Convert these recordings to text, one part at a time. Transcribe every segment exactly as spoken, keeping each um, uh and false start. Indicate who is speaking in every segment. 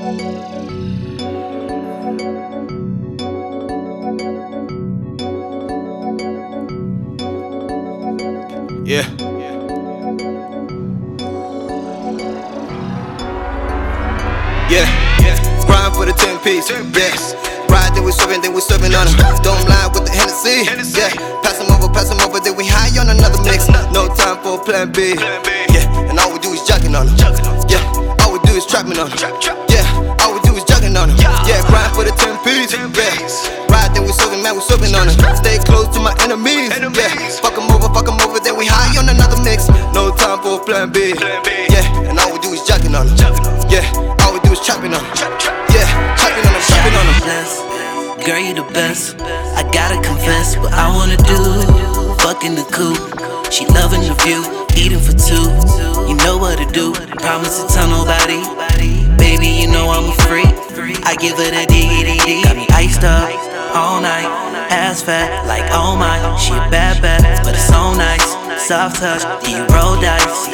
Speaker 1: Yeah. Yeah, yeah. Grind for the ten piece. Yeah. Ride, then we swerving, then we swerving on them. Don't lie with the Hennessy. Yeah. Pass them over, pass them over, then we high on another mix. No time for plan B. Yeah. And all we do is jugging on them. Yeah. All we do is trapping on them. Yeah. All we do is jugging on them. Yeah. Grind for the ten piece. Yeah. Ride, then we swerving, man, we swerving on them. Stay close to my enemies. Yeah. Fuck them over, fuck them over, then we high on another mix. No time for plan B. Yeah. And all we do is jugging on them. Yeah. All we do is trapping on them. Yeah. Trapping on them, trapping on them.
Speaker 2: Girl, you the best. I gotta confess, what I wanna do. Fucking the coupe. She loving the view. Eating for two. You know what to do. Promise to tell nobody. Baby, you know I'm a freak. I give her that diggity. Got me iced up all night. Ass fat, like oh my. She a bad bad, but it's so nice. Soft touch, do you roll dice?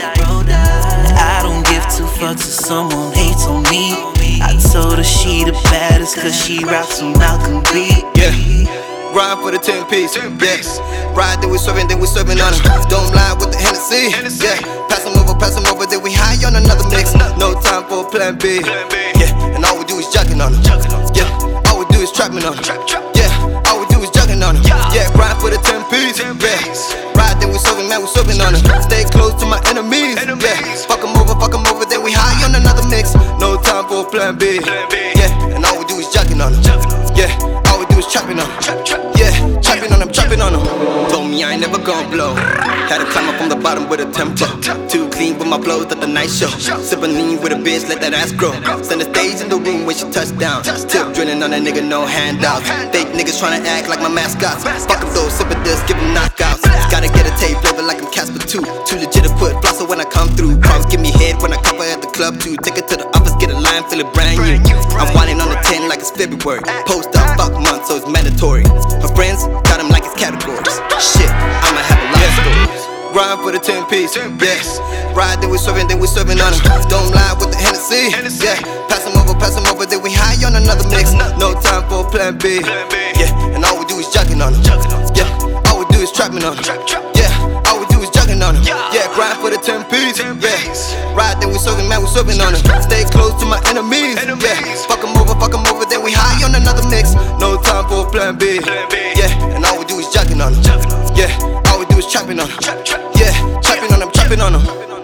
Speaker 2: I don't give two fucks if someone hates on me. I told her she the baddest cause she rocks with Malcolm B.
Speaker 1: Yeah. Grind for the ten piece. Yeah. Ride, then we swerving, then we swerving on them. Don't lie with the Hennessy. Yeah. Pass them over, pass them over, then we high on another mix. No time for plan B. Yeah. And all we do is jugging on them. Yeah. All we do is trapping on them. Yeah. All we do is jugging on them. Yeah. Grind for the ten piece. Yeah. Ride, then we swerving, man, we swerving on them. Stay close to my enemies. Yeah. Fuck them over, fuck them over, then we high on another mix. No time for plan B. Yeah. And all we do is jugging on them. Yeah. All we do is trapping on them. Yeah. Trapping on them, trapping on them. Told me I ain't never gon' blow. Had to climb up from the bottom with a tempo. Too clean with my blows at the night show. Sippin' lean with a bitch, let that ass grow. Send the stage in the room when she touch down. Still drilling on a nigga, no handouts. Fake niggas tryna act like my mascots. Fuck em though, sippin' this, give em knockouts. Gotta get a tape flavor like I'm Casper too. Too legit to put flosser when I come through. Promise give me head when I cover at the club too. Take it to the office, get a line, feel it brand new. I'm whining on the ten like it's February. Post up, fuck month, so it's mandatory. Her friends got him like it's categories. Shit, I'ma have a lot of stories. Grind for the ten piece. Yeah. Ride, then we swerving, then we swerving on them. Don't lie with the Hennessy. Yeah. Pass them over, pass them over, then we high on another mix. No time for plan B. Yeah. And all we do is jugging on them. Yeah. All we do is trapping on them. Yeah. All we do is jugging on them. Yeah. Grind for the ten piece. Yeah. Ride, then we swerving, man, we swerving on them. Stay close to my enemies. Yeah. Fuck them over, fuck them over, then we high on another mix. No time for plan B. Yeah. And all we do is jugging on them. Yeah. All we do is trapping on them. Yeah. Trapping on them, trapping on them.